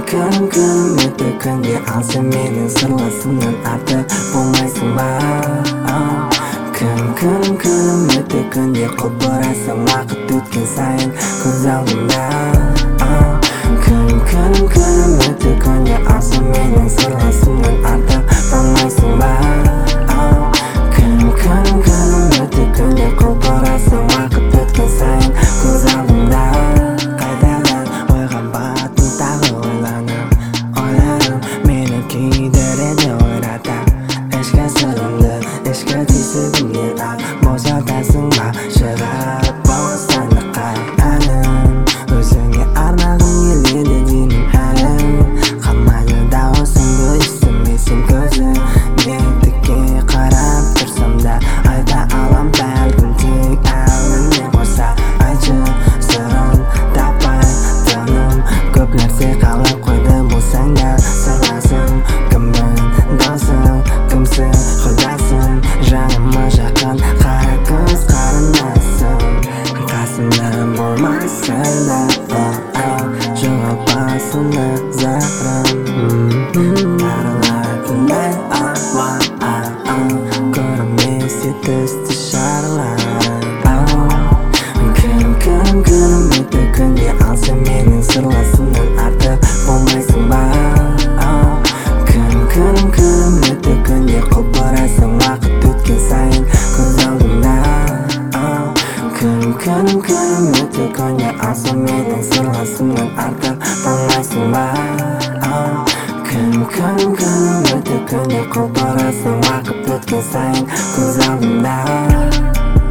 Күнім өтті күнде ал сен менің сырласымнан артық болмайсың ба? Күнім өтті күнде құлпырасың уақыт өткен сайын көз алдымда. Күнім өтті күнде ал сен менің сырласымнан артық болмайсың ба? Күнім өтті күнде құлпырасың уақыт өткен сайын көз алдымда. Қайтадан ойға баттым тағы ойланып мені күйдіреді ойрата. Ішкі сырымды ішкі түйсігімнен ақ босатасың ба? Шығарып бостандыққа әлім өзіңе арнағым келеді деймін әлім. Қалмайды дауысыңды естімесем көзіме тіке қарап тұрсам да айта алам бәлкім тек әуенмен қоса. Айтшы сырын таппай тыным көп нәрсе қалып қойды болсаң да сырласым. Кіммін досың, кімсің құрдасың, жаныма жақын қара көз қарындасың. Қасымда болмайсың да жоғалтпасын назарым. Тарылатындай ауа көрмесе түсті шарларым. Күнім өтті күнде ал сен менің сырласымнан артық болмайсың ба? Күнім өтті күнде құлпырасың уақыт өткен сайын көз алдымда. Күнім өтті күнде ал сен менің сырласымнан артық болмайсың ба? Күнім өтті күнде құлпырасың уақыт өткен сайын көз алдымда.